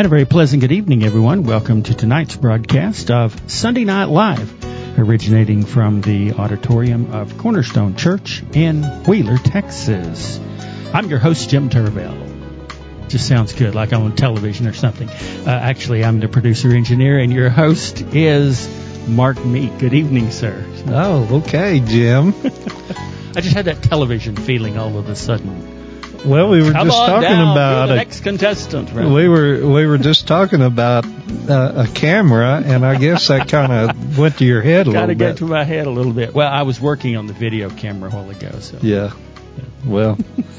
And a very pleasant good evening, everyone. Welcome to tonight's broadcast of Sunday Night Live, originating from the auditorium of Cornerstone Church in Wheeler, Texas. I'm your host, Jim Turvell. Just sounds good, like I'm on television or something. Actually, I'm the producer-engineer, and your host is Mark Meek. Good evening, sir. Oh, okay, Jim. I just had that television feeling all of a sudden. Well, we were just talking about the next contestant. Right? We were just talking about a camera, and I guess that kind of went to your head a little bit. Got to get to my head a little bit. Well, I was working on the video camera a while ago. So yeah. Well,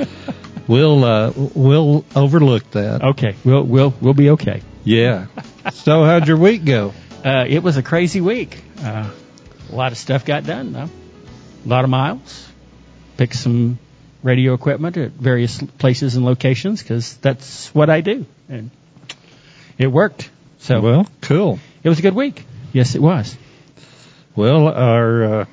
we'll overlook that. Okay, we'll be okay. Yeah. So, how'd your week go? It was a crazy week. A lot of stuff got done, though. A lot of miles. Picked some radio equipment at various places and locations because that's what I do, and it worked. So, well, cool. It was a good week. Yes, it was. Well, our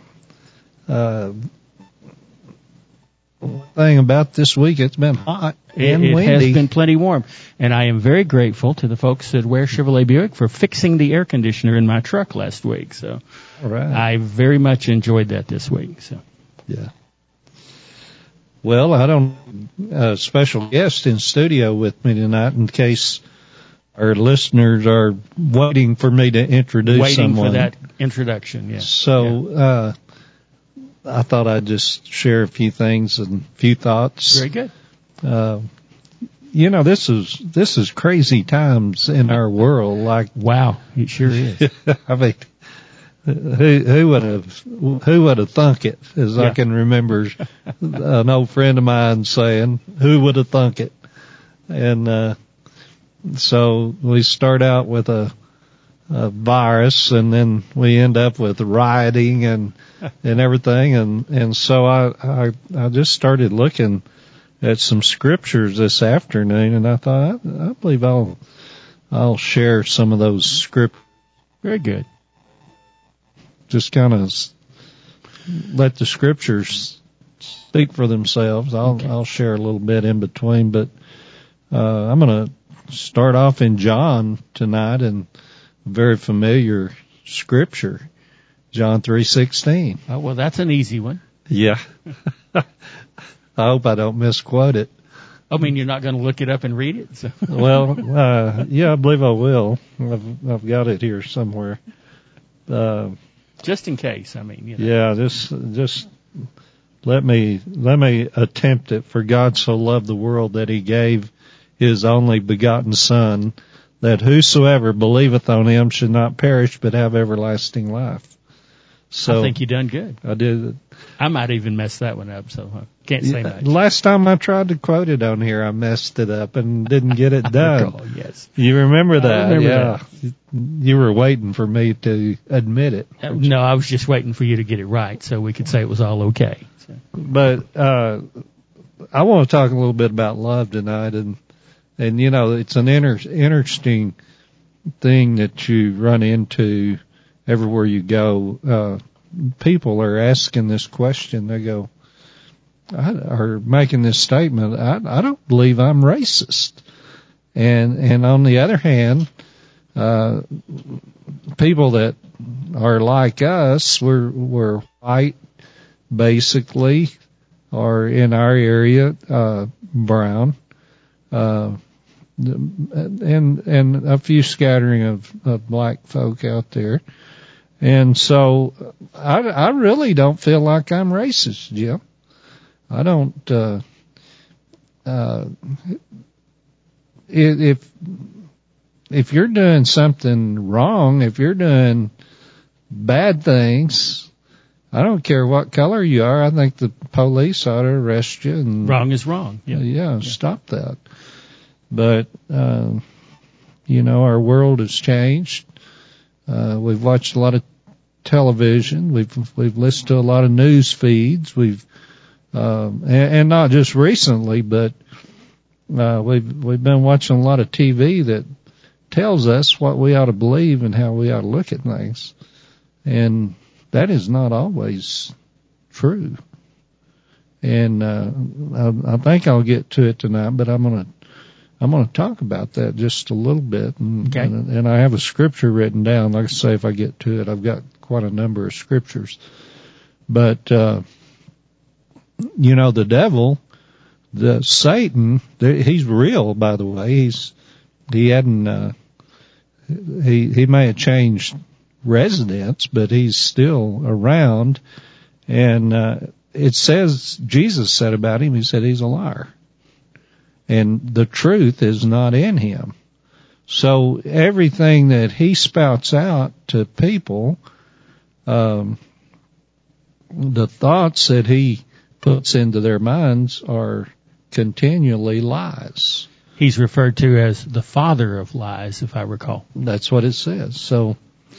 thing about this week, it's been hot and windy. It has been plenty warm, and I am very grateful to the folks at Ware Chevrolet Buick for fixing the air conditioner in my truck last week. So, all right. I very much enjoyed that this week. So, yeah. Well, I don't a special guest in studio with me tonight in case our listeners are waiting for me to introduce someone. Waiting for that introduction, yes. So, I thought I'd just share a few things and a few thoughts. Very good. This is crazy times in our world. Like, wow, it sure is. I mean, who would have thunk it? As I can remember an old friend of mine saying, "Who would have thunk it?" And so we start out with a virus, and then we end up with rioting and everything. And so I just started looking at some scriptures this afternoon, and I thought I believe I'll share some of those scriptures. Very good. Just kind of let the scriptures speak for themselves. I'll share a little bit in between, but I'm going to start off in John tonight, and a very familiar scripture, John 3:16. Oh, well, that's an easy one. Yeah. I hope I don't misquote it. I mean, you're not going to look it up and read it? So. Well, yeah, I believe I will. I've got it here somewhere. Just in case, I mean. Yeah, just let me attempt it. For God so loved the world that he gave his only begotten Son, that whosoever believeth on him should not perish but have everlasting life. So I think you done good. I did. I might even mess that one up, so I can't say much. Last time I tried to quote it on here, I messed it up and didn't get it done. Oh, yes. You remember that? I remember that. You were waiting for me to admit it. No, I was just waiting for you to get it right so we could say it was all okay. So. But I want to talk a little bit about love tonight, and it's an interesting thing that you run into everywhere you go. People are asking this question. They go, are making this statement. I don't believe I'm racist. And on the other hand, people that are like us, we're white, basically, or in our area, brown, and a few scattering of black folk out there. And so I really don't feel like I'm racist, Jim. I don't, if you're doing something wrong, if you're doing bad things, I don't care what color you are. I think the police ought to arrest you. And, wrong is wrong. Yeah, stop that. But, our world has changed. We've watched a lot of television. We've listened to a lot of news feeds. And not just recently, but we've been watching a lot of TV that tells us what we ought to believe and how we ought to look at things. And that is not always true. And I think I'll get to it tonight, but I'm I'm going to talk about that just a little bit. Okay. And I have a scripture written down. Like I say, if I get to it, I've got quite a number of scriptures. But, the devil, Satan, he's real, by the way. He may have changed residence, but he's still around. And, it says, Jesus said about him, he said he's a liar. And the truth is not in him. So everything that he spouts out to people, the thoughts that he puts into their minds are continually lies. He's referred to as the father of lies, if I recall. That's what it says. So,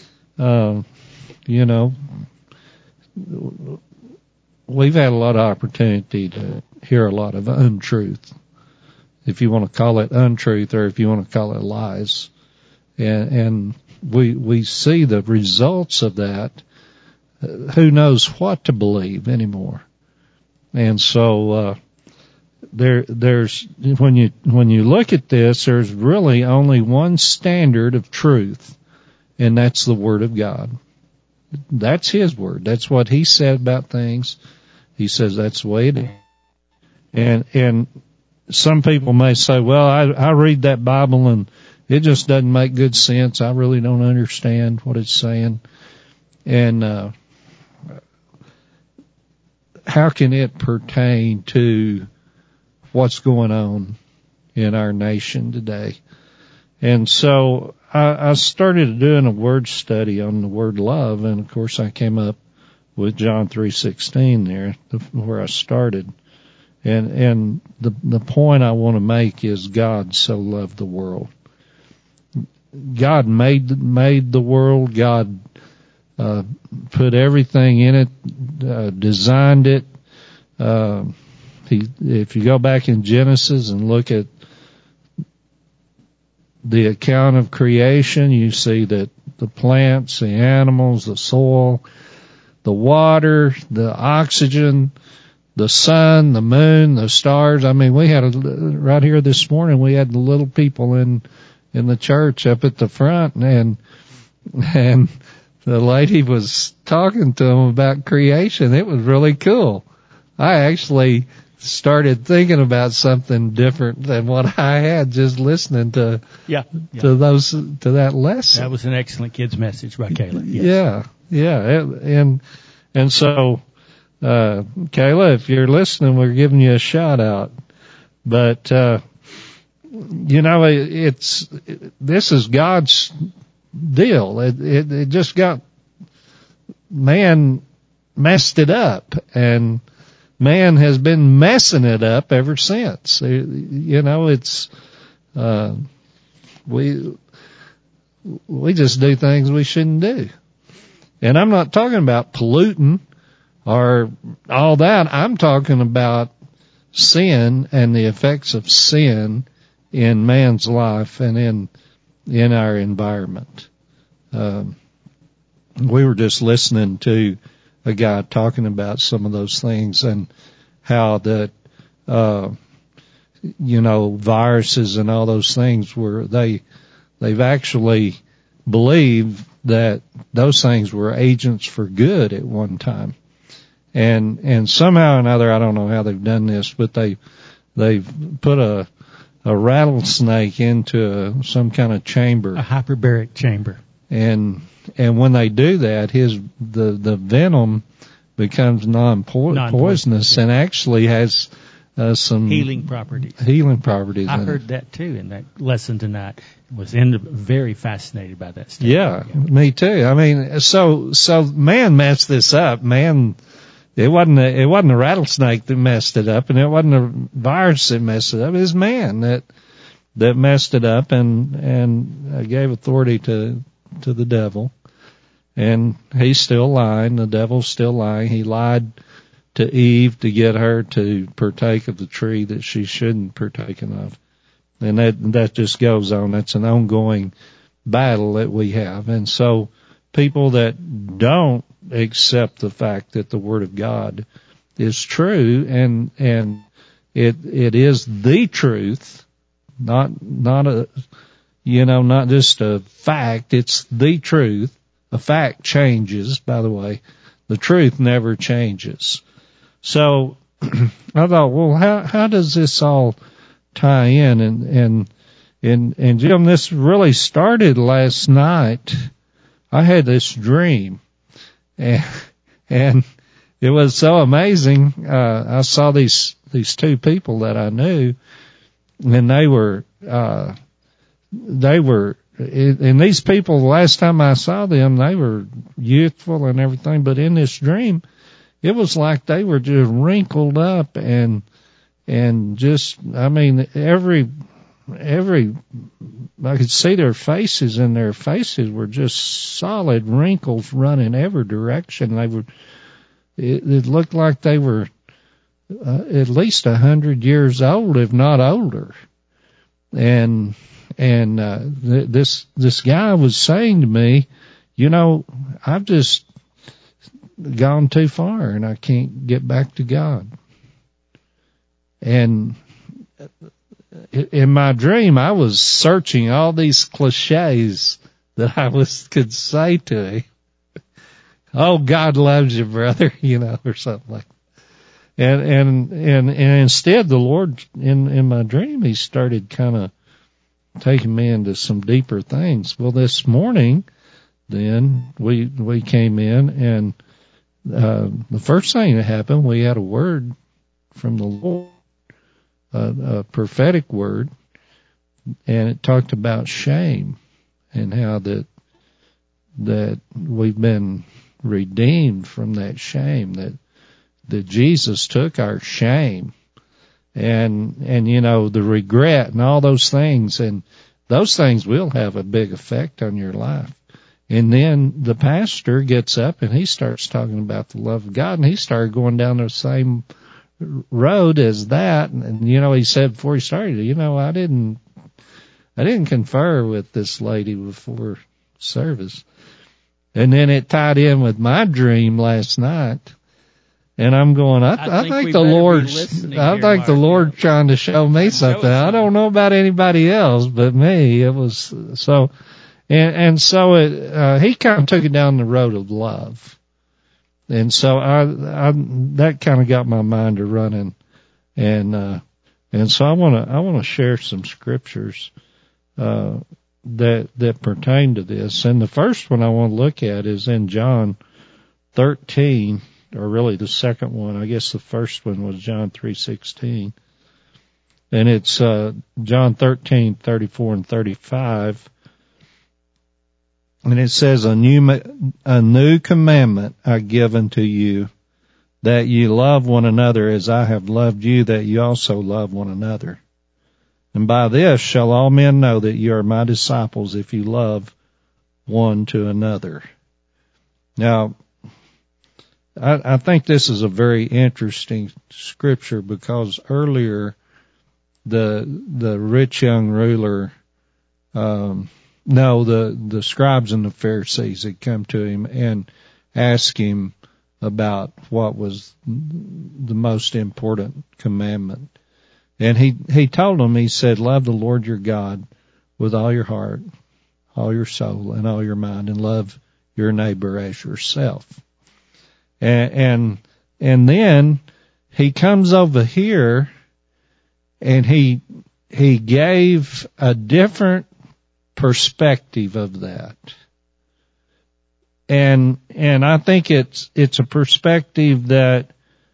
we've had a lot of opportunity to hear a lot of untruth, if you want to call it untruth or if you want to call it lies. And we see the results of that. Who knows what to believe anymore? And so, there's, when you look at this, there's really only one standard of truth, and that's the Word of God. That's His Word. That's what He said about things. He says that's the way it is. And some people may say, well, I read that Bible and it just doesn't make good sense. I really don't understand what it's saying. And, how can it pertain to what's going on in our nation today? And so I started doing a word study on the word love, and of course I came up with John 3:16 there, where I started. And the point I want to make is God so loved the world. God made the world. God put everything in it, designed it. If you go back in Genesis and look at the account of creation, you see that the plants, the animals, the soil, the water, the oxygen, the sun, the moon, the stars. I mean, we had right here this morning, we had the little people in the church up at the front, and the lady was talking to them about creation. It was really cool. I actually started thinking about something different than what I had just listening to that lesson. That was an excellent kids message by Kayla. Yes. Yeah. And so, Kayla, if you're listening, we're giving you a shout out. But, this is God's deal. It just got, man messed it up, and man has been messing it up ever since. It's, we just do things we shouldn't do. And I'm not talking about polluting or all that. I'm talking about sin and the effects of sin in man's life and in our environment. We were just listening to a guy talking about some of those things and how that, viruses and all those things they've actually believed that those things were agents for good at one time. And somehow or another, I don't know how they've done this, but they've put a rattlesnake into some kind of chamber. A hyperbaric chamber. And when they do that, the venom becomes non-poisonous and actually has some healing properties. I heard that too in that lesson tonight. Was very fascinated by that stuff. Yeah, me too. I mean, so man messed this up. Man, it wasn't a rattlesnake that messed it up, and it wasn't a virus that messed it up. It was man that messed it up and gave authority to the devil. And he's still lying. The devil's still lying. He lied to Eve to get her to partake of the tree that she shouldn't partake of. And that just goes on. That's an ongoing battle that we have. And so people that don't accept the fact that the Word of God is true and it is the truth, not just a fact. It's the truth. A fact changes, by the way. The truth never changes. So I thought, well, how does this all tie in? And Jim, this really started last night. I had this dream, and it was so amazing. I saw these two people that I knew, and they were, and these people, the last time I saw them, they were youthful and everything, but in this dream, it was like they were just wrinkled up and just, I mean, every, I could see their faces, and their faces were just solid wrinkles running every direction. It looked like they were at least 100 years old, if not older. And this guy was saying to me, I've just gone too far and I can't get back to God. And in my dream, I was searching all these cliches that I could say to him. Oh, God loves you, brother, or something like that. And instead, the Lord, in my dream, He started kind of taking me into some deeper things. Well, this morning, then we came in, and the first thing that happened, we had a word from the Lord, a prophetic word, and it talked about shame and how that we've been redeemed from that shame, that Jesus took our shame and the regret and all those things, and those things will have a big effect on your life. And then the pastor gets up and he starts talking about the love of God, and he started going down the same road as that. And he said before he started, I didn't confer with this lady before service. And then it tied in with my dream last night. And I'm going, I think the Lord's trying to show me something. I don't know about anybody else, but me, it was so, and so he kind of took it down the road of love. And so that kind of got my mind to running. And so I want to share some scriptures, that pertain to this. And the first one I want to look at is in John 13. Or really the second one. I guess the first one was John 3:16. And it's John 13:34 and 35. And it says, a new commandment I give unto you, that ye love one another as I have loved you, that ye also love one another. And by this shall all men know that ye are my disciples, if you love one to another. Now, I think this is a very interesting scripture, because earlier the rich young ruler, the scribes and the Pharisees had come to him and asked him about what was the most important commandment. And he told them, he said, love the Lord your God with all your heart, all your soul, and all your mind, and love your neighbor as yourself. And then he comes over here and he gave a different perspective of that. And I think it's a perspective that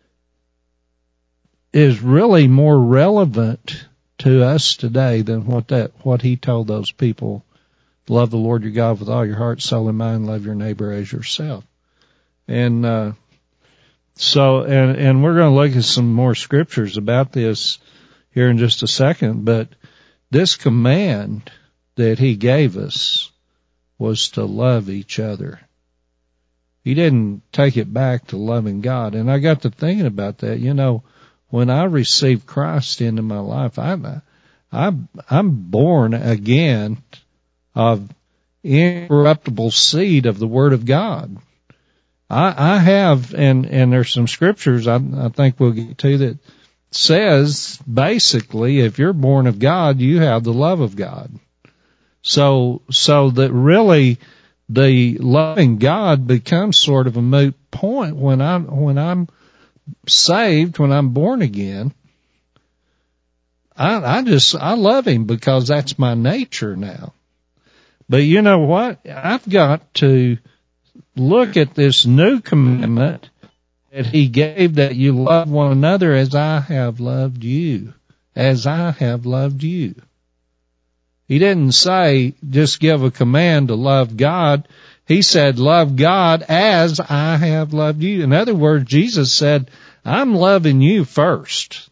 is really more relevant to us today than what he told those people. Love the Lord your God with all your heart, soul, and mind. Love your neighbor as yourself. And we're going to look at some more scriptures about this here in just a second, but this command that he gave us was to love each other. He didn't take it back to loving God. And I got to thinking about that. When I received Christ into my life, I'm born again of incorruptible seed of the Word of God. I have, and there's some scriptures I think we'll get to that says basically, if you're born of God, you have the love of God. So that really the loving God becomes sort of a moot point when I'm saved, when I'm born again. I love him because that's my nature now. But you know what? I've got to look at this new commandment that he gave, that you love one another as I have loved you. As I have loved you. He didn't say just give a command to love God. He said love God as I have loved you. In other words, Jesus said, I'm loving you first.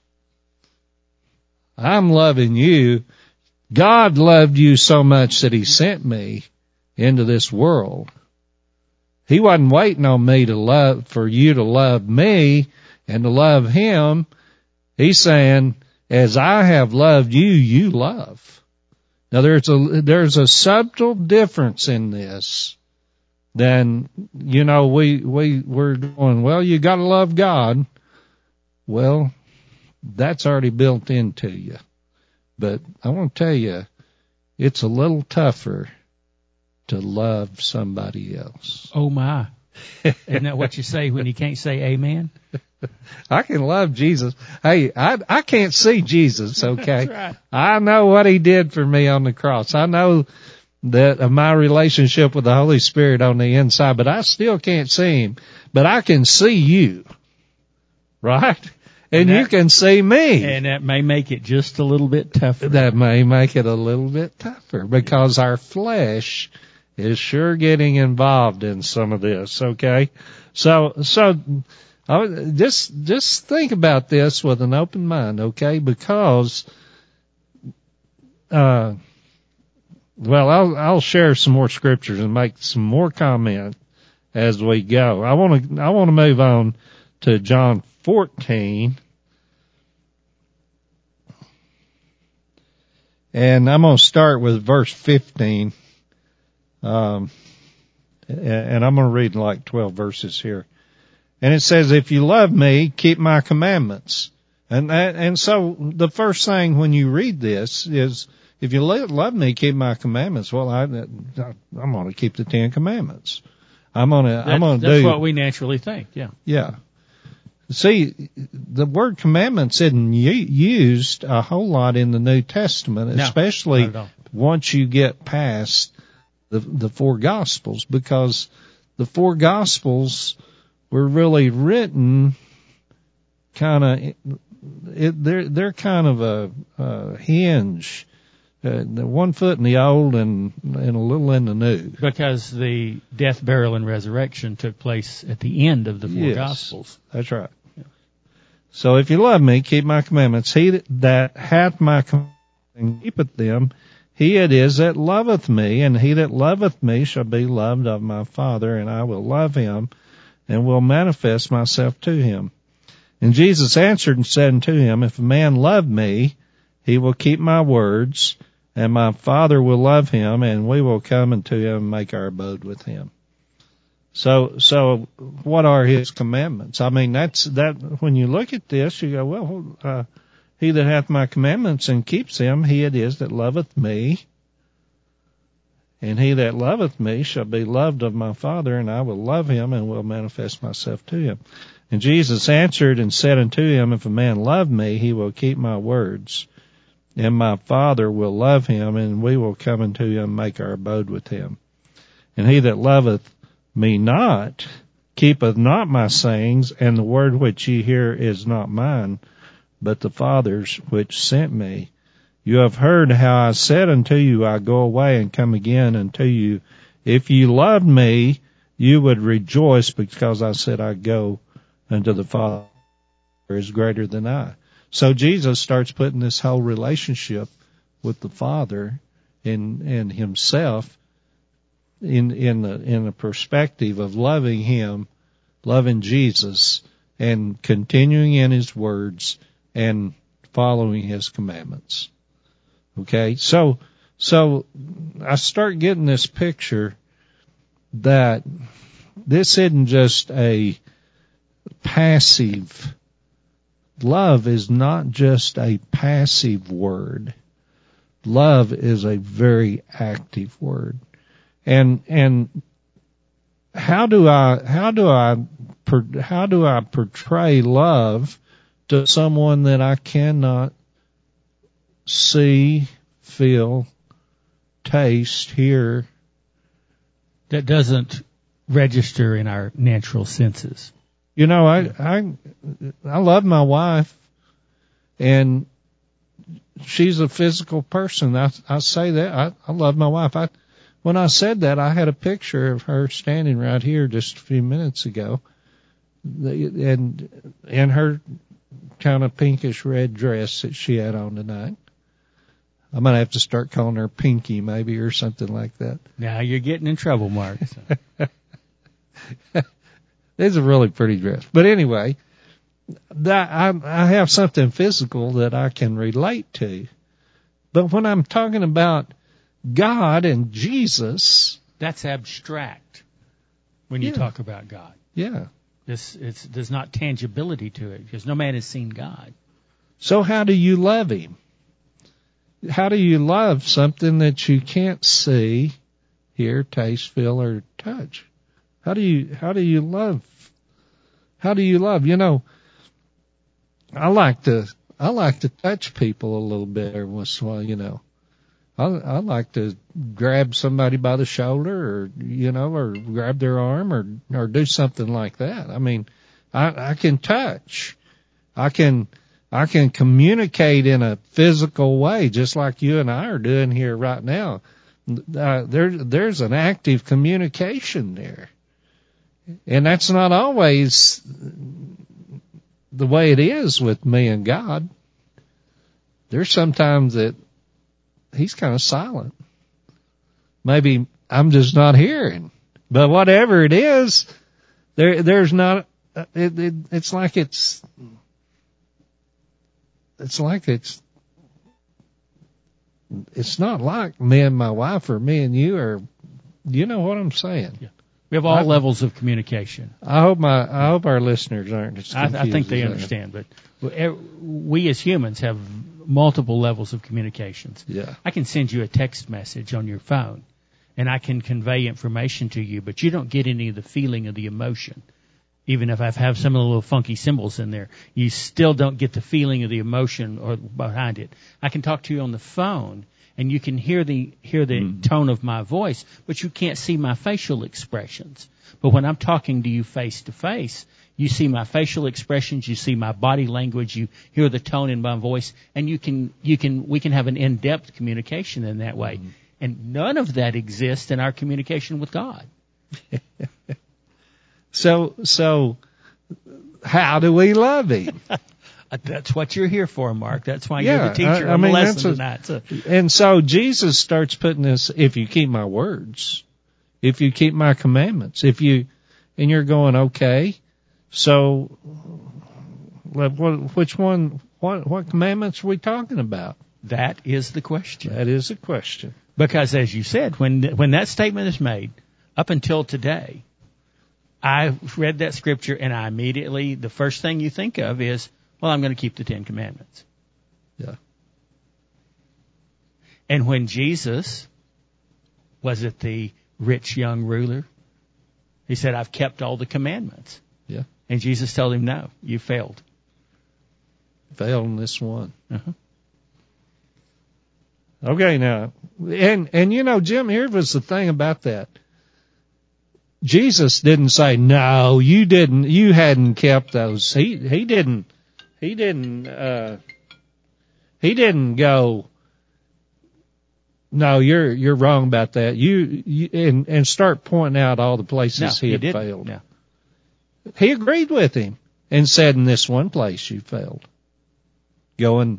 I'm loving you. God loved you so much that he sent me into this world. He wasn't waiting on me for you to love me and to love him. He's saying, as I have loved you, you love. Now there's a subtle difference in this than, we're going, well, you gotta love God. Well, that's already built into you. But I want to tell you, it's a little tougher to love somebody else. Oh my. Isn't that what you say when you can't say amen? I can love Jesus. Hey, I can't see Jesus, okay? That's right. I know what he did for me on the cross. I know that my relationship with the Holy Spirit on the inside, but I still can't see him. But I can see you, right? And you can see me. And that may make it just a little bit tougher. That may make it a little bit tougher because our flesh is sure getting involved in some of this, okay? So just think about this with an open mind, okay? Because, I'll share some more scriptures and make some more comment as we go. I want to move on to John 14. And I'm going to start with verse 15. And I'm going to read like 12 verses here. And it says, if you love me, keep my commandments. And so the first thing when you read this is, if you love me, keep my commandments. Well, I'm going to keep the 10 Commandments. That's what we naturally think. Yeah. Yeah. See, the word commandments isn't used a whole lot in the New Testament, especially once you get past the four Gospels, because the four Gospels were really written kind of, they're kind of a hinge, one foot in the old and a little in the new. Because the death, burial, and resurrection took place at the end of the four Gospels. That's right. Yeah. So if you love me, keep my commandments. He that hath my commandments and keepeth them, he it is that loveth me, and he that loveth me shall be loved of my Father, and I will love him, and will manifest myself to him. And Jesus answered and said unto him, if a man love me, he will keep my words, and my Father will love him, and we will come unto him and make our abode with him. So what are his commandments? I mean, that when you look at this, you go, well, he that hath my commandments and keeps them, he it is that loveth me. And he that loveth me shall be loved of my Father, and I will love him and will manifest myself to him. And Jesus answered and said unto him, if a man love me, he will keep my words, and my Father will love him, and we will come unto him and make our abode with him. And he that loveth me not keepeth not my sayings, and the word which ye hear is not mine, but the Father's which sent me. You have heard how I said unto you, I go away and come again unto you. If you loved me, you would rejoice, because I said I go unto the Father is greater than I. So Jesus starts putting this whole relationship with the Father and himself in the perspective of loving him, loving Jesus, and continuing in his words and following his commandments. Okay, so I start getting this picture that this isn't just a passive love is not just a passive word. Love is a very active word. And how do I portray love to someone that I cannot see, feel, taste, hear? That doesn't register in our natural senses. You know, I love my wife, and she's a physical person. I say that. I love my wife. When I said that, I had a picture of her standing right here just a few minutes ago, and in her kind of pinkish red dress that she had on tonight. I might have to start calling her Pinky maybe or something like that. Now you're getting in trouble, Mark. So. It's a really pretty dress. But anyway, I have something physical that I can relate to. But when I'm talking about God and Jesus, that's abstract when you talk about God. Yeah. There's not tangibility to it because no man has seen God. So how do you love him? How do you love something that you can't see, hear, taste, feel, or touch? How do you love? How do you love? You know, I like to touch people a little bit every once in a while, you know. I like to grab somebody by the shoulder or, you know, or grab their arm or do something like that. I mean, I can touch. I can communicate in a physical way, just like you and I are doing here right now. There's an active communication there. And that's not always the way it is with me and God. There's sometimes that he's kind of silent. Maybe I'm just not hearing. But whatever it is, there's not, it's like it's not like me and my wife or me and you or, you know what I'm saying? Yeah. We have all levels of communication. I hope our listeners aren't as confused. I think they understand, but we as humans have multiple levels of communications. Yeah. I can send you a text message on your phone, and I can convey information to you, but you don't get any of the feeling of the emotion. Even if I have some of the little funky symbols in there, you still don't get the feeling of the emotion or behind it. I can talk to you on the phone, and you can hear the tone of my voice, but you can't see my facial expressions. But when I'm talking to you face to face, you see my facial expressions, you see my body language, you hear the tone in my voice, and we can have an in-depth communication in that way. Mm-hmm. And none of that exists in our communication with God. So how do we love him? That's what you're here for, Mark. That's why you're the teacher on the lesson tonight. So. And so Jesus starts putting this, if you keep my words, if you keep my commandments, and you're going, okay, so which one, what commandments are we talking about? That is the question. That is the question. Because as you said, when that statement is made, up until today, I read that scripture and I immediately, the first thing you think of is, well, I'm going to keep the 10 Commandments. Yeah. And when Jesus was it the rich young ruler, he said, I've kept all the commandments. Yeah. And Jesus told him, no, you failed. Failed in this one. Uh-huh. Okay, now, and you know, Jim, here was the thing about that. Jesus didn't say, no, you hadn't kept those. He didn't go, no, you're wrong about that. You and start pointing out all the places he had failed. No. He agreed with him and said, in this one place you failed. Go and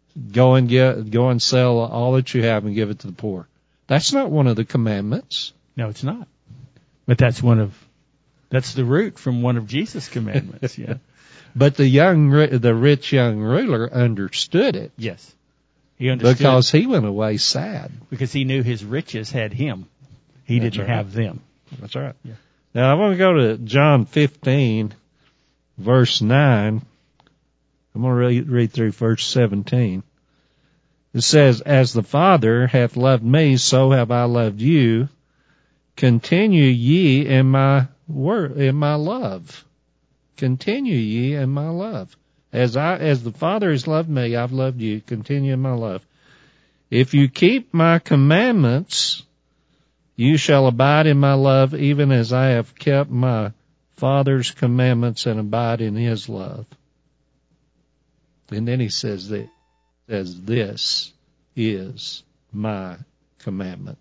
sell all that you have and give it to the poor. That's not one of the commandments. No, it's not. But that's the root from one of Jesus' commandments. Yeah. But the rich young ruler understood it. Yes. He understood because he went away sad. Because he knew his riches had him. He didn't have them. That's right. Yeah. Now I want to go to John 15, verse 9. I'm going to read through verse 17. It says, "As the Father hath loved me, so have I loved you. Continue ye in my love. Continue ye in my love. As the Father has loved me, I've loved you. Continue in my love. If you keep my commandments, you shall abide in my love, even as I have kept my Father's commandments and abide in his love." And then he says this is my commandment.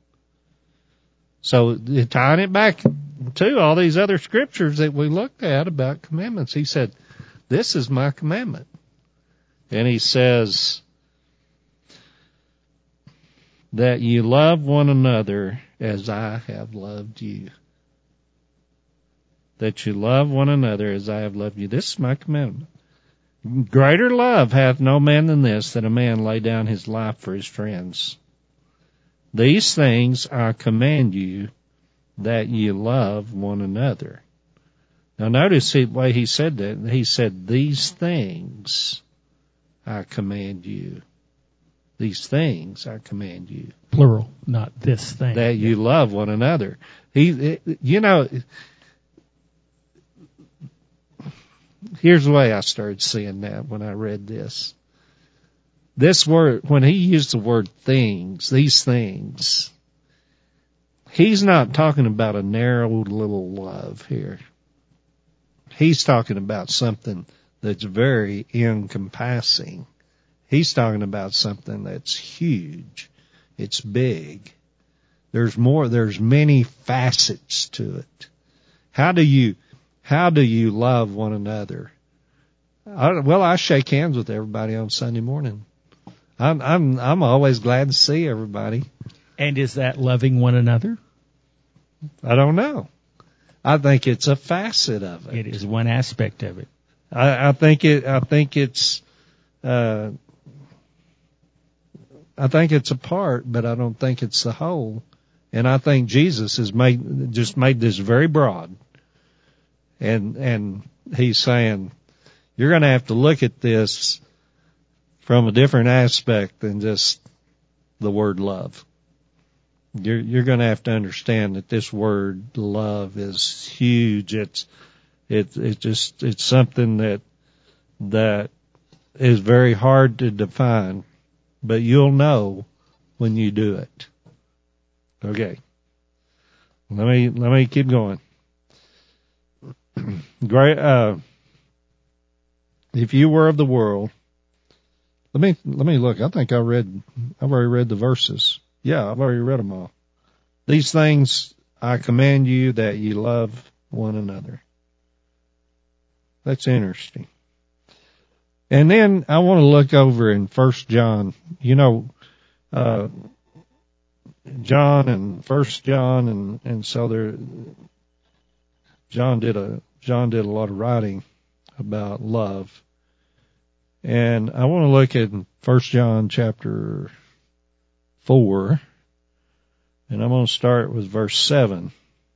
So tying it back to all these other scriptures that we looked at about commandments, he said, this is my commandment. And he says that you love one another as I have loved you. That you love one another as I have loved you. This is my commandment. Greater love hath no man than this, that a man lay down his life for his friends. These things I command you, that ye love one another. Now notice the way he said that. He said, these things I command you. These things I command you. Plural, not this thing. That you love one another. Here's the way I started seeing that when I read this. This word, when he used the word things, these things, he's not talking about a narrow little love here. He's talking about something that's very encompassing. He's talking about something that's huge. It's big. There's many facets to it. How do you love one another? I shake hands with everybody on Sunday morning. I'm always glad to see everybody. And is that loving one another? I don't know. I think it's a facet of it. It is one aspect of it. I think it's a part, but I don't think it's the whole. And I think Jesus has made this very broad. And he's saying, you're going to have to look at this from a different aspect than just the word love. You're going to have to understand that this word love is huge. It's something that is very hard to define, but you'll know when you do it. Okay. Let me keep going. Great. If you were of the world, let me look. I think I've already read the verses. Yeah, I've already read them all. These things I command you, that you love one another. That's interesting. And then I want to look over in 1 John. John and 1 John, and so John did a lot of writing about love. And I want to look at 1 John chapter 4, and I'm going to start with verse 7.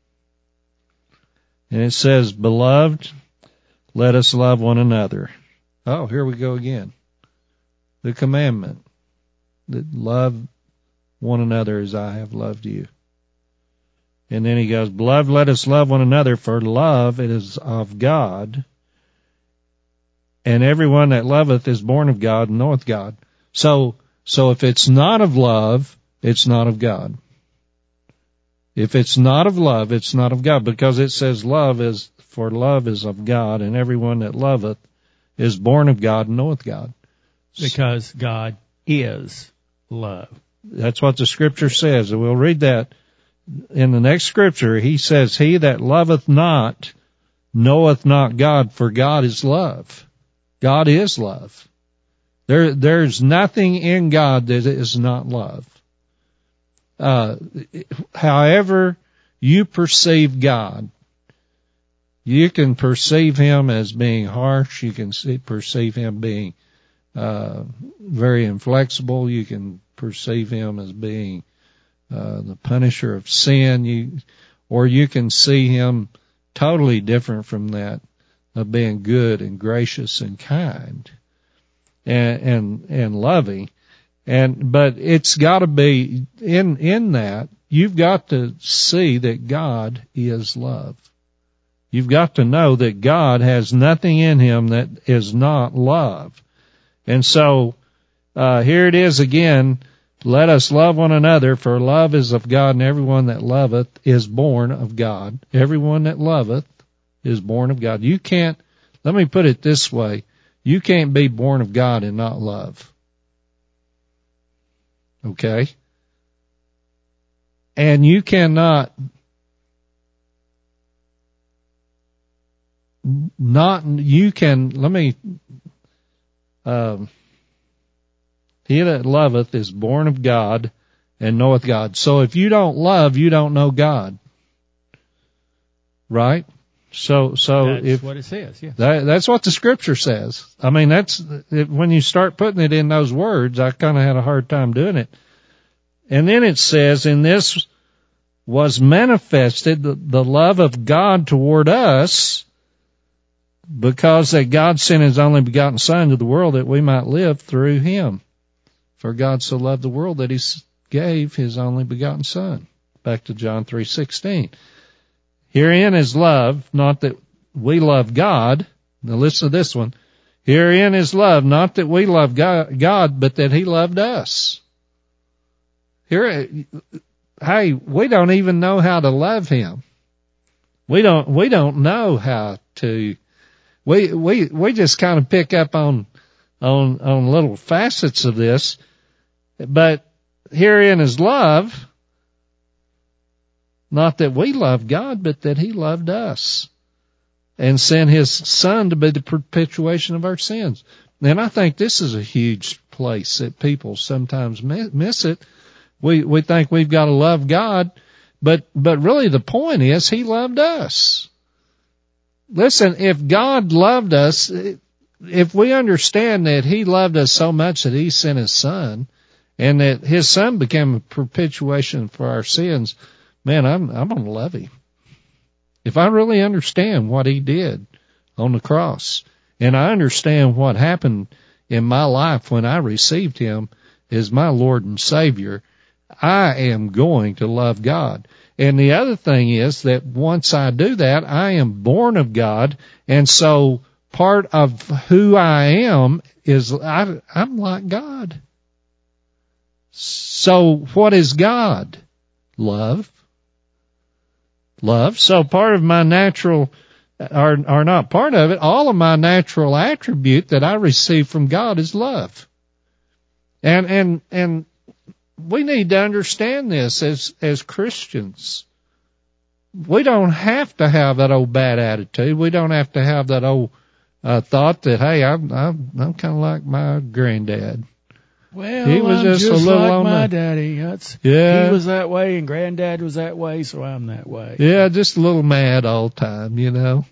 And it says, "Beloved, let us love one another." Oh, here we go again. The commandment that love one another as I have loved you. And then he goes, "Beloved, let us love one another, for love it is of God. And everyone that loveth is born of God and knoweth God." So if it's not of love, it's not of God. If it's not of love, it's not of God, because it says love is of God, and everyone that loveth is born of God and knoweth God. Because God is love. That's what the scripture says, and we'll read that in the next scripture. He says, "He that loveth not knoweth not God, for God is love." God is love. There's nothing in God that is not love. However you perceive God, you can perceive him as being harsh. You can perceive him being very inflexible. You can perceive him as being the punisher of sin. Or you can see him totally different from that of being good and gracious and kind and loving. But it's got to be in that you've got to see that God is love. You've got to know that God has nothing in him that is not love. And so, here it is again. Let us love one another, for love is of God, and everyone that loveth is born of God. Everyone that loveth is born of God. You can't, let me put it this way, you can't be born of God and not love. Okay? And you cannot he that loveth is born of God and knoweth God. So if you don't love, you don't know God. Right? So that's what it says, yeah. That's what the scripture says. I mean, when you start putting it in those words, I kind of had a hard time doing it. And then it says, in this was manifested the love of God toward us, because that God sent his only begotten Son to the world that we might live through him. For God so loved the world that he gave his only begotten Son. Back to John 3:16. Herein is love, not that we love God. Now listen to this one. Herein is love, not that we love God, but that he loved us. Hey, we don't even know how to love him. We don't know how to. We just kind of pick up on little facets of this, but herein is love, not that we love God, but that he loved us and sent his Son to be the perpetuation of our sins. And I think this is a huge place that people sometimes miss it. We think we've got to love God, but really the point is he loved us. Listen, if God loved us, if we understand that he loved us so much that he sent his Son, and that his Son became a perpetuation for our sins, man, I'm going to love him. If I really understand what he did on the cross, and I understand what happened in my life when I received him as my Lord and Savior, I am going to love God. And the other thing is that once I do that, I am born of God, and so part of who I am is I'm like God. So what is God? Love. Love. So part of my natural, or not part of it, all of my natural attribute that I receive from God is love. And we need to understand this as Christians. We don't have to have that old bad attitude. We don't have to have that old thought that, hey, I'm kind of like my granddad. Well, he was I'm just a little like on my the, daddy. He was that way, and Granddad was that way, so I'm that way. Yeah, just a little mad all the time, you know.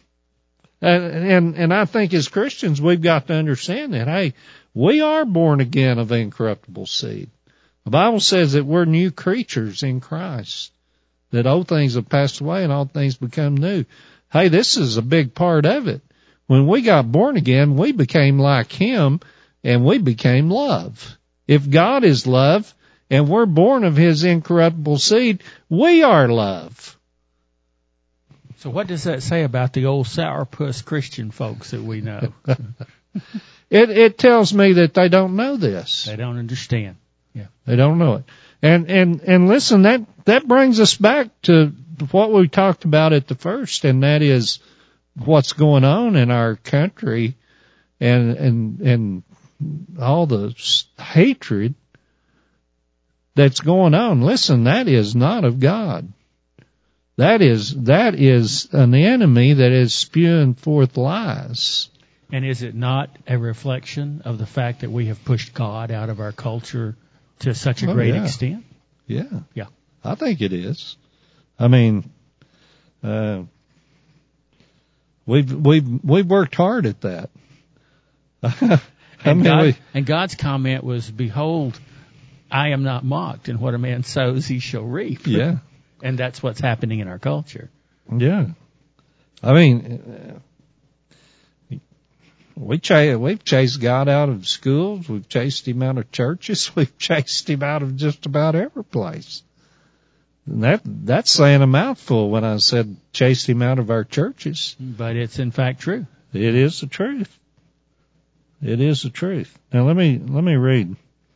And I think as Christians, we've got to understand that, hey, we are born again of incorruptible seed. The Bible says that we're new creatures in Christ, that old things have passed away and all things become new. Hey, this is a big part of it. When we got born again, we became like him, and we became love. If God is love, and we're born of his incorruptible seed, we are love. So what does that say about the old sourpuss Christian folks that we know? It tells me that they don't know this. They don't understand. Yeah. They don't know it. And listen, that brings us back to what we talked about at the first, and that is what's going on in our country and all the hatred that's going on. Listen, that is not of God. That is an enemy that is spewing forth lies. And is it not a reflection of the fact that we have pushed God out of our culture to such a great extent? Yeah. Yeah. I think it is. I mean, we've worked hard at that. And God's comment was, behold, I am not mocked, and what a man sows he shall reap. Yeah. And that's what's happening in our culture. Yeah. I mean, We've chased God out of schools. We've chased him out of churches. We've chased him out of just about every place. And that's saying a mouthful when I said chased him out of our churches. But it's in fact true. It is the truth. It is the truth. Now let me read.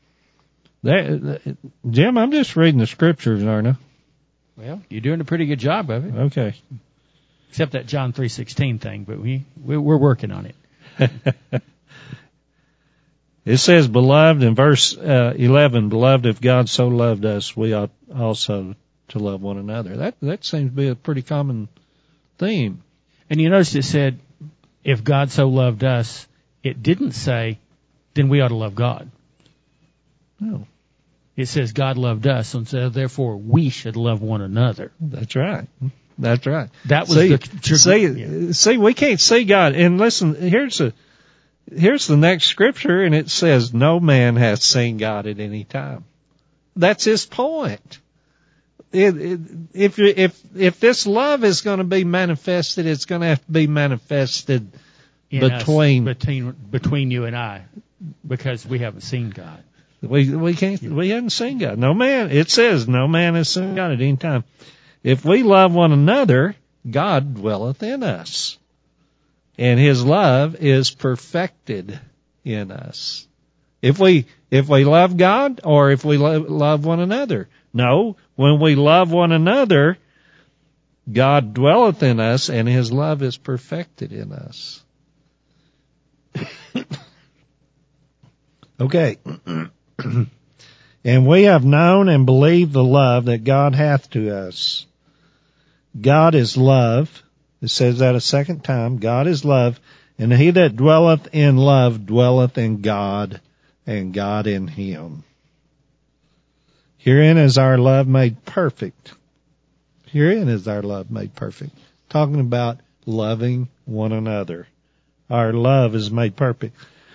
Jim, I'm just reading the scriptures, aren't I? Well, you're doing a pretty good job of it. Okay. Except that John 3:16 thing, but we're working on it. It says, beloved, in verse 11, beloved, if God so loved us, we ought also to love one another. That seems to be a pretty common theme. And you notice it said, if God so loved us, it didn't say, then we ought to love God. No. It says God loved us, and so therefore we should love one another. That's right. That's right. That was see, we can't see God. And listen, here's the next scripture, and it says, no man hath seen God at any time. That's his point. If this love is going to be manifested, it's going to have to be manifested between you and I, because we haven't seen God. We haven't seen God. No man, it says, no man has seen God at any time. If we love one another, God dwelleth in us, and his love is perfected in us. If we love God, or if we love one another. No, when we love one another, God dwelleth in us, and his love is perfected in us. Okay. And we have known and believed the love that God hath to us. God is love. It says that a second time. God is love, and he that dwelleth in love dwelleth in God, and God in him. Herein is our love made perfect. Herein is our love made perfect. Talking about loving one another. Our love is made perfect.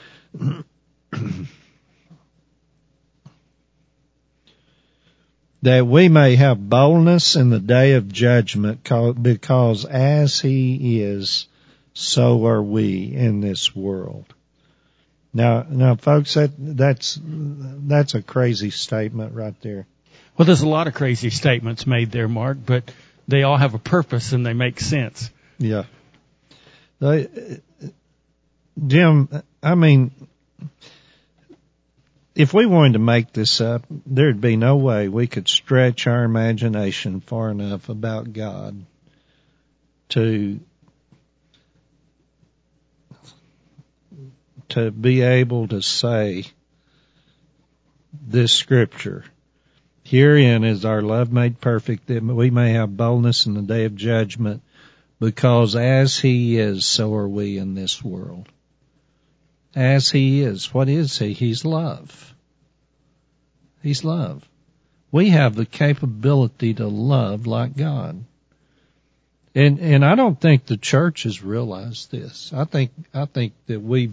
That we may have boldness in the day of judgment, because as he is, so are we in this world. Now, folks, that's a crazy statement right there. Well, there's a lot of crazy statements made there, Mark, but they all have a purpose and they make sense. Yeah. Jim, I mean, if we wanted to make this up, there'd be no way we could stretch our imagination far enough about God to be able to say this scripture. Herein is our love made perfect, that we may have boldness in the day of judgment, because as he is, so are we in this world. As he is. What is he? He's love. He's love. We have the capability to love like God. And I don't think the church has realized this. I think that we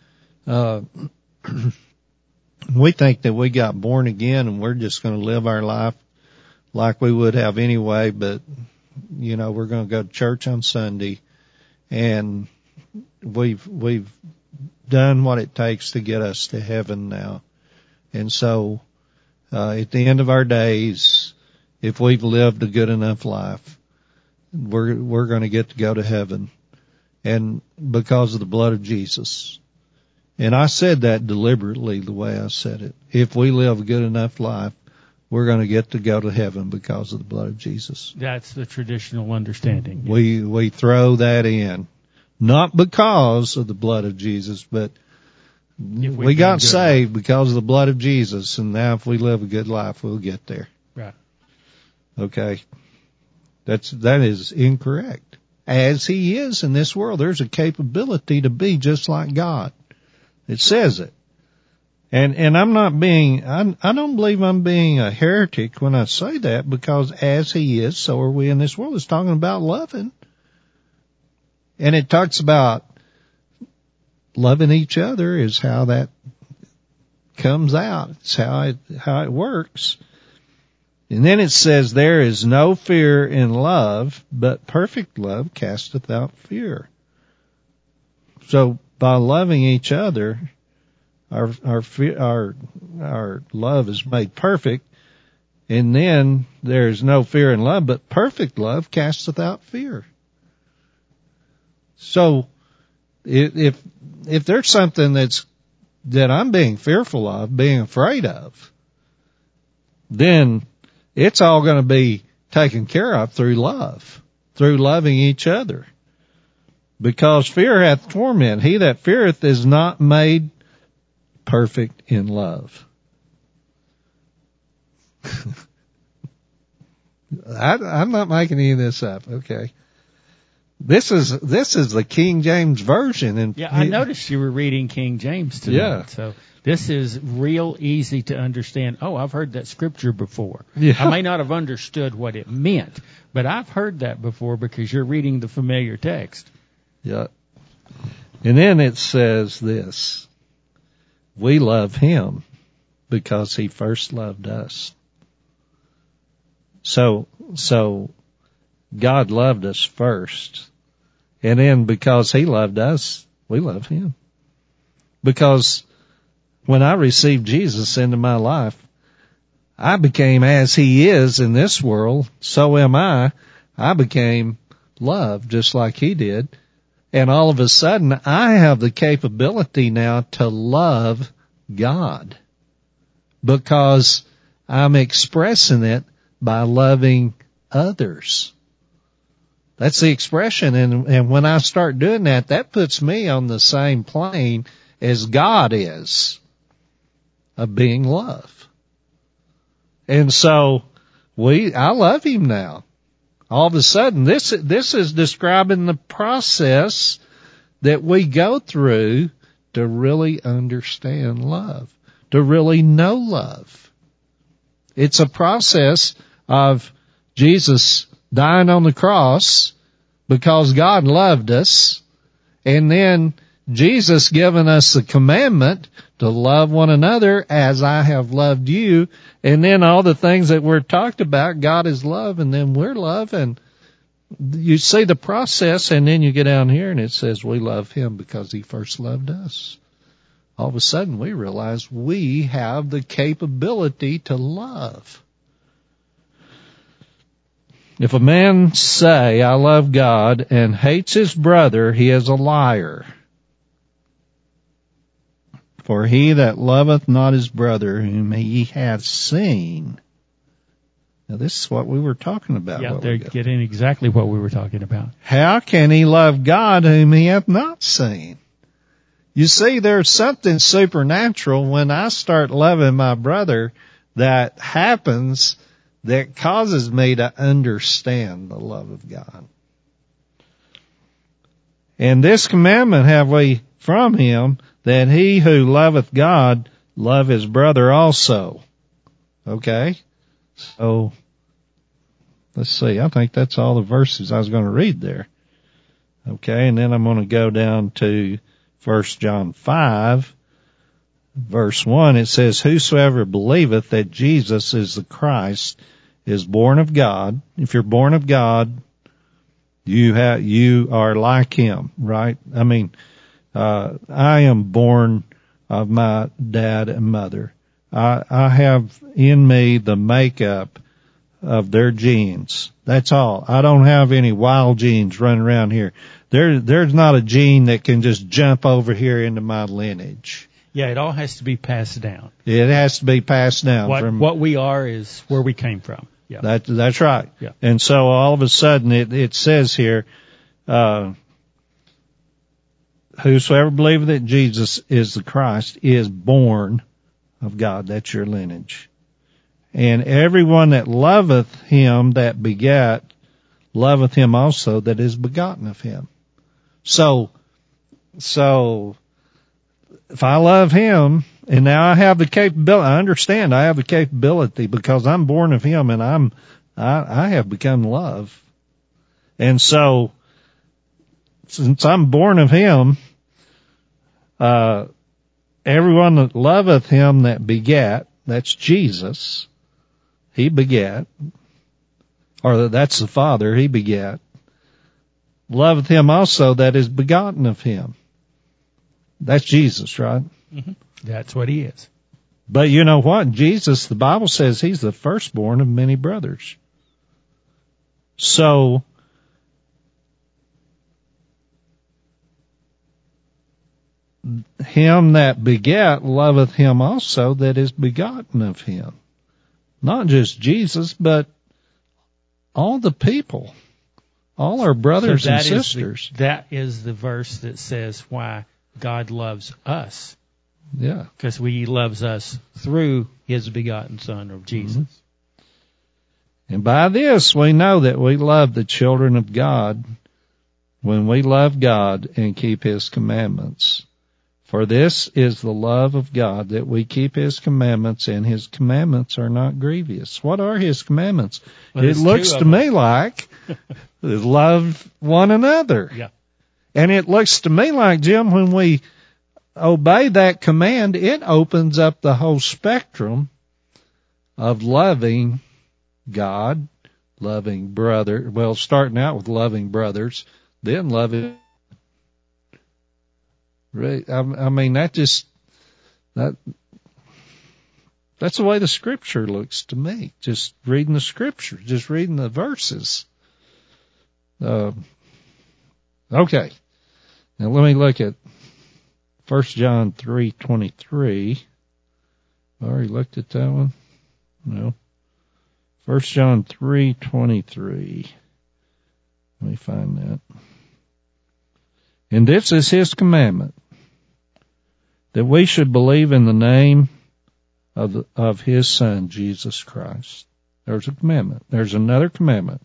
think that we got born again and we're just going to live our life like we would have anyway, but we're going to go to church on Sunday, and we've done what it takes to get us to heaven now. And so, at the end of our days, if we've lived a good enough life, we're going to get to go to heaven, and because of the blood of Jesus. And I said that deliberately the way I said it. If we live a good enough life, we're going to get to go to heaven because of the blood of Jesus. That's the traditional understanding. We throw that in. Not because of the blood of Jesus, but we got saved because of the blood of Jesus, and now if we live a good life, we'll get there. Right. Okay. That is incorrect. As he is in this world, there's a capability to be just like God. It says it. And I don't believe I'm being a heretic when I say that, because as he is, so are we in this world. It's talking about loving. And it talks about loving each other is how that comes out. It's how it works. And then it says, there is no fear in love, but perfect love casteth out fear. So by loving each other, our love is made perfect. And then there's no fear in love, but perfect love casteth out fear. So if there's something that I'm being fearful of, being afraid of, then it's all going to be taken care of through love, through loving each other. Because fear hath torment. He that feareth is not made perfect in love. I'm not making any of this up. Okay. This is the King James Version. And yeah, I noticed you were reading King James tonight. Yeah. So this is real easy to understand. Oh, I've heard that scripture before. Yeah. I may not have understood what it meant, but I've heard that before because you're reading the familiar text. Yeah. And then it says this: we love him because he first loved us. So God loved us first. And then because he loved us, we love him. Because when I received Jesus into my life, I became as he is in this world, so am I. I became loved just like he did. And all of a sudden, I have the capability now to love God because I'm expressing it by loving others. That's the expression. And when I start doing that, that puts me on the same plane as God is of being love. And so I love him now. All of a sudden, this is describing the process that we go through to really understand love, to really know love. It's a process of Jesus dying on the cross because God loved us, and then Jesus giving us the commandment to love one another as I have loved you. And then all the things that we're talked about, God is love, and then we're love. And you see the process, and then you get down here and it says we love him because he first loved us. All of a sudden we realize we have the capability to love. If a man say, I love God, and hates his brother, he is a liar. For he that loveth not his brother whom he hath seen. Now this is what we were talking about. Yeah, they're getting exactly what we were talking about. How can he love God whom he hath not seen? You see, there's something supernatural when I start loving my brother that happens that causes me to understand the love of God. And this commandment have we from him, that he who loveth God love his brother also. Okay? So, let's see. I think that's all the verses I was going to read there. Okay, and then I'm going to go down to 1 John 5, verse 1. It says, whosoever believeth that Jesus is the Christ is born of God. If you're born of God, you are like him, right? I mean, I am born of my dad and mother. I have in me the makeup of their genes. That's all. I don't have any wild genes running around here. There's not a gene that can just jump over here into my lineage. Yeah, it all has to be passed down. It has to be passed down. What we are is where we came from. Yeah. That's right. Yeah. And so all of a sudden it says here, whosoever believeth that Jesus is the Christ is born of God. That's your lineage. And everyone that loveth him that begat, loveth him also that is begotten of him. So if I love him, and now I have the capability, I understand I have the capability because I'm born of him and I have become love. And so, since I'm born of him, everyone that loveth him that begat, that's Jesus, he begat, or that's the Father, he begat, loveth him also that is begotten of him. That's Jesus, right? Mm-hmm. That's what he is. But you know what? Jesus, the Bible says he's the firstborn of many brothers. So, him that begat loveth him also that is begotten of him. Not just Jesus, but all the people, all our brothers and sisters. That is the verse that says why God loves us. Yeah. Because he loves us through his begotten Son, of Jesus. Mm-hmm. And by this we know that we love the children of God when we love God and keep his commandments. For this is the love of God, that we keep his commandments, and his commandments are not grievous. What are his commandments? Well, it looks to me like love one another. Yeah. And it looks to me like, Jim, when we obey that command, it opens up the whole spectrum of loving God, loving brother. Well, starting out with loving brothers, then loving. Right? I mean, that's the way the scripture looks to me. Just reading the scripture, just reading the verses. Okay. Now let me look at 1 John 3:23. Already looked at that one? No. 1 John 3:23. Let me find that. And this is his commandment, that we should believe in the name of his Son, Jesus Christ. There's a commandment. There's another commandment.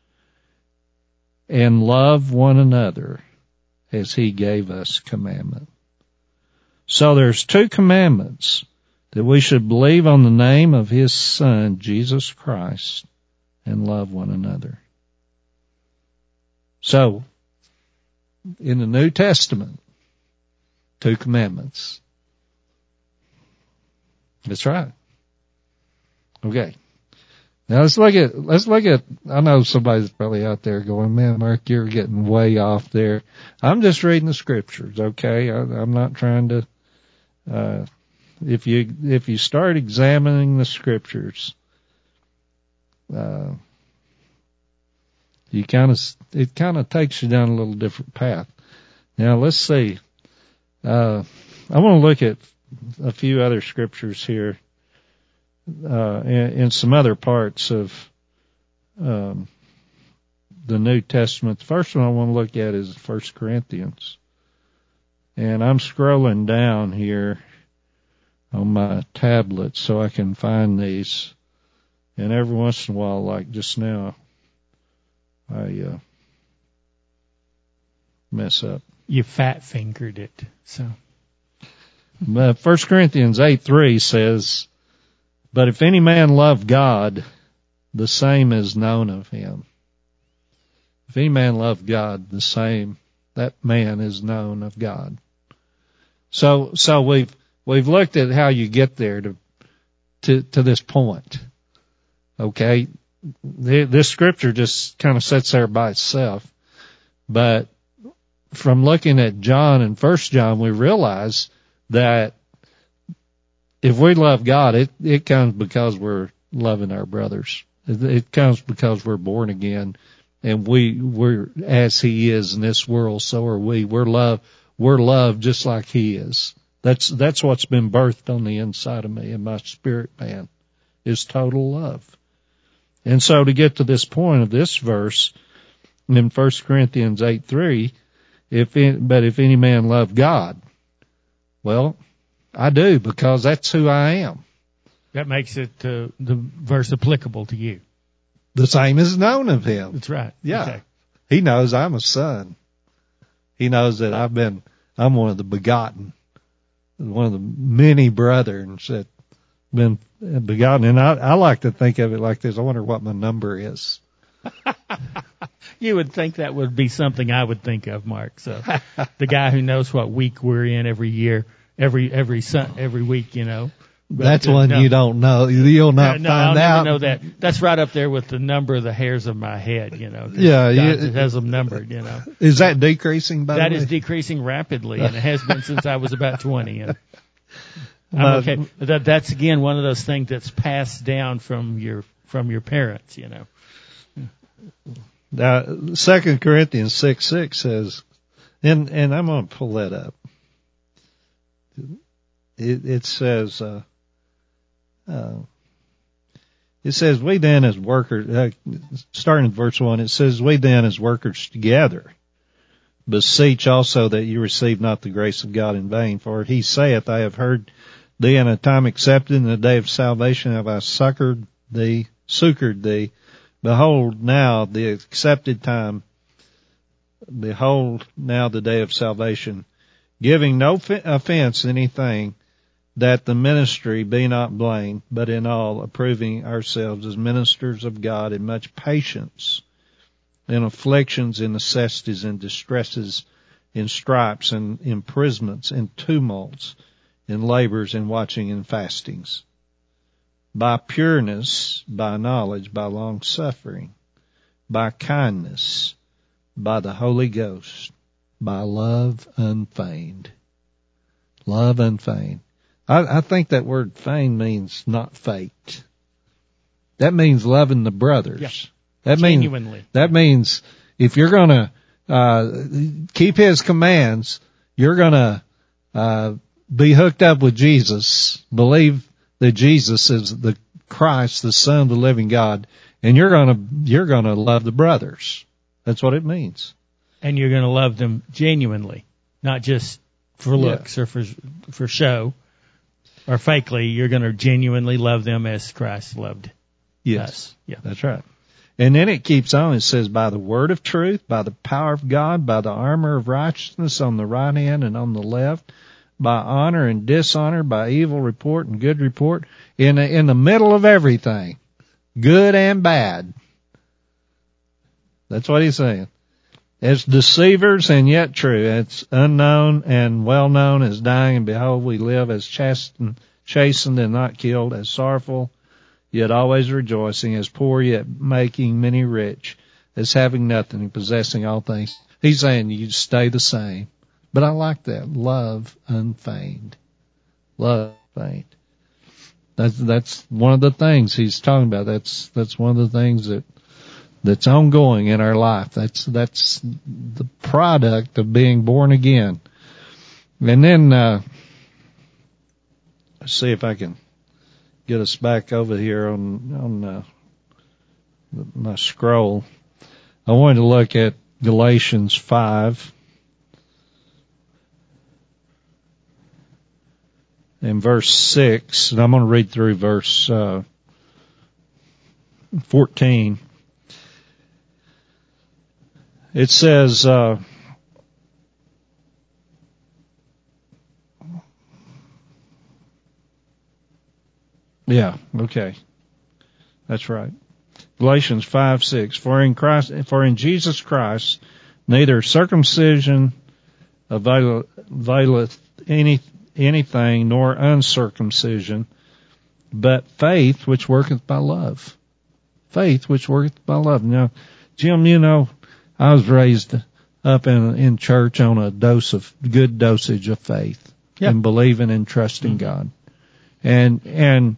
And love one another as he gave us commandment. So there's two commandments, that we should believe on the name of his Son, Jesus Christ, and love one another. So, in the New Testament, two commandments. That's right. Okay. Now let's look at, I know somebody's probably out there going, man, Mark, you're getting way off there. I'm just reading the scriptures, okay? I'm not trying to, if you start examining the scriptures, it kind of takes you down a little different path. Now let's see. I want to look at a few other scriptures here, in some other parts of, the New Testament. The first one I want to look at is 1 Corinthians. And I'm scrolling down here on my tablet so I can find these. And every once in a while, like just now, I mess up. You fat-fingered it, so. 1 Corinthians 8:3 says, but if any man love God, the same is known of him. If any man love God, the same, that man is known of God. So we've looked at how you get there to this point. Okay? This scripture just kind of sits there by itself. But from looking at John and 1 John, we realize that if we love God, it comes because we're loving our brothers. It comes because we're born again, and we're as he is in this world, so are we. We're loved just like he is. That's what's been birthed on the inside of me, in my spirit man, is total love. And so to get to this point of this verse in 1 Corinthians 8:3, but if any man love God, well, I do, because that's who I am. That makes it the verse applicable to you. The same is known of him. That's right. Yeah. Okay. He knows I'm a son. He knows that I'm one of the begotten, one of the many brethren that been begotten. And I like to think of it like this. I wonder what my number is. You would think that would be something I would think of, Mark. So the guy who knows what week we're in every year, every week, you know, That's one you don't know. You'll not no, find I'll out. Never know that. That's right up there with the number of the hairs of my head, Yeah, it has them numbered, Is that decreasing, by the way? That is decreasing rapidly, and it has been since I was about 20. And I'm okay. That's again one of those things that's passed down from your parents, Now, 2 Corinthians 6:6 says, and I'm going to pull that up. It says, we then as workers, starting in verse 1, it says, we then as workers together beseech also that you receive not the grace of God in vain. For he saith, I have heard thee in a time accepted, in the day of salvation have I succored thee. Behold now the accepted time. Behold now the day of salvation, giving no offense anything, that the ministry be not blamed, but in all approving ourselves as ministers of God in much patience, in afflictions, in necessities, in distresses, in stripes, and imprisonments, in tumults, in labors, in watching, and fastings, by pureness, by knowledge, by long suffering, by kindness, by the Holy Ghost, by love unfeigned. Love unfeigned. I think that word feigned means not faked. That means loving the brothers. Yeah. Genuinely. That means if you're gonna, keep his commands, you're gonna, be hooked up with Jesus, believe that Jesus is the Christ, the Son of the living God, and you're gonna love the brothers. That's what it means. And you're gonna love them genuinely, not just for looks or for show. Or fakely, you're going to genuinely love them as Christ loved us. Yeah, that's right. And then it keeps on. It says, by the word of truth, by the power of God, by the armor of righteousness on the right hand and on the left, by honor and dishonor, by evil report and good report, in the middle of everything, good and bad. That's what he's saying. As deceivers and yet true, as unknown and well known, as dying, and behold, we live, as chastened and not killed, as sorrowful, yet always rejoicing, as poor, yet making many rich, as having nothing and possessing all things. He's saying you stay the same. But I like that. Love unfeigned. Love unfeigned. That's one of the things he's talking about. That's one of the things that's ongoing in our life. That's the product of being born again. And then, let's see if I can get us back over here on my scroll. I wanted to look at Galatians 5 and verse 6, and I'm going to read through verse 14. It says, that's right. Galatians 5:6. For in Jesus Christ, neither circumcision availeth anything, nor uncircumcision, but faith which worketh by love. Faith which worketh by love. Now, Jim, I was raised up in church on a good dosage of faith and believing and trusting God. And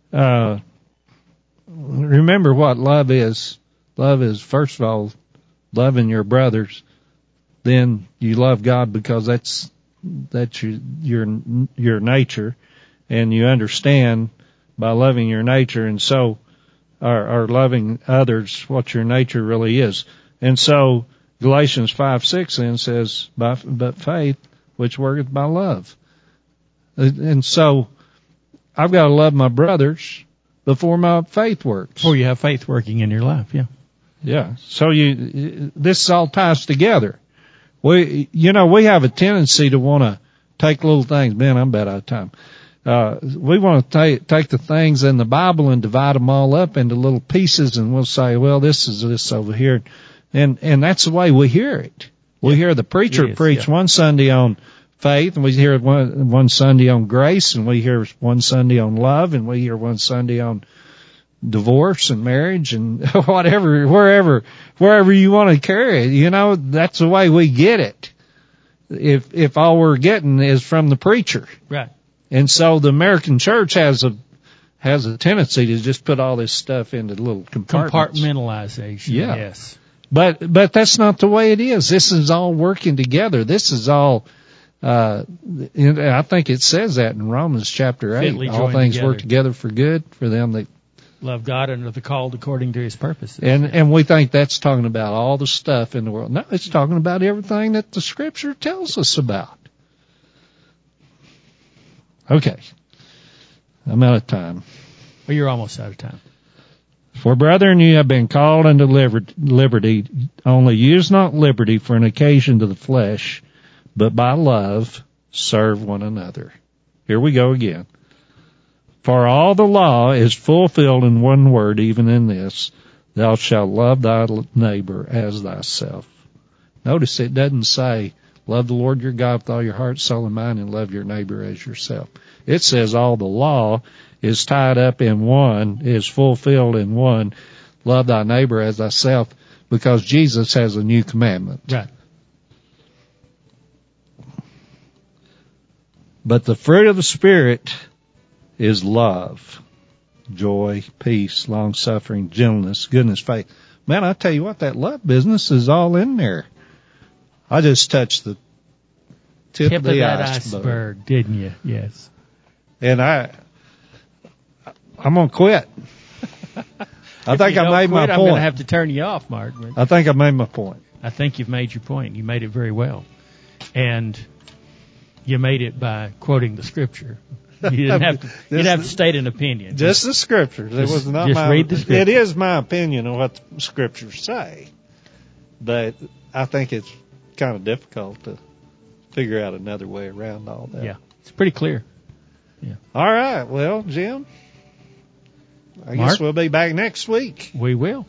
remember what love is. Love is, first of all, loving your brothers. Then you love God because that's your nature, and you understand by loving your nature, and so are loving others what your nature really is. And so Galatians 5:6 then says, but faith which worketh by love. And so I've got to love my brothers before my faith works. Before you have faith working in your life, yeah. Yeah. So this all ties together. We have a tendency to want to take little things. Man, I'm about out of time. We want to take the things in the Bible and divide them all up into little pieces, and we'll say, well, this is this over here. And that's the way we hear it. We hear the preacher preach one Sunday on faith, and we hear one Sunday on grace, and we hear one Sunday on love, and we hear one Sunday on divorce and marriage and whatever, wherever you want to carry it. You know, that's the way we get it. If all we're getting is from the preacher. Right. And so the American church has a tendency to just put all this stuff into little compartments. Compartmentalization. Yeah. Yes. But that's not the way it is. This is all working together. This is all, I think it says that in Romans chapter 8. All things together. work together for good for them that love God and are the called according to his purposes. And we think that's talking about all the stuff in the world. No, it's talking about everything that the scripture tells us about. Okay. I'm out of time. Well, you're almost out of time. For brethren, you have been called unto liberty, only use not liberty for an occasion to the flesh, but by love serve one another. Here we go again. For all the law is fulfilled in one word, even in this, thou shalt love thy neighbor as thyself. Notice it doesn't say, love the Lord your God with all your heart, soul, and mind, and love your neighbor as yourself. It says all the law is tied up in one, is fulfilled in one, love thy neighbor as thyself, because Jesus has a new commandment. Right. But the fruit of the Spirit is love, joy, peace, long-suffering, gentleness, goodness, faith. Man, I tell you what, that love business is all in there. I just touched the tip of the iceberg, didn't you? Yes. And I'm going to quit. I think I made my point. I'm going to have to turn you off, Mark. I think I made my point. I think you've made your point. You made it very well. And you made it by quoting the scripture. You didn't have to state an opinion. Just the scriptures. It was not just read the scripture. It is my opinion of what the scriptures say, but I think it's kind of difficult to figure out another way around all that. Yeah, it's pretty clear. Yeah. All right. Well, Jim, I guess we'll be back next week. We will.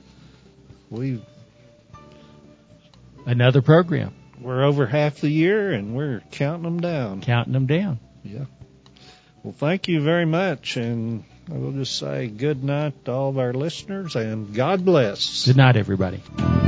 Another program. We're over half the year, and we're counting them down. Yeah. Well, thank you very much, and I will just say good night to all of our listeners, and God bless. Good night, everybody.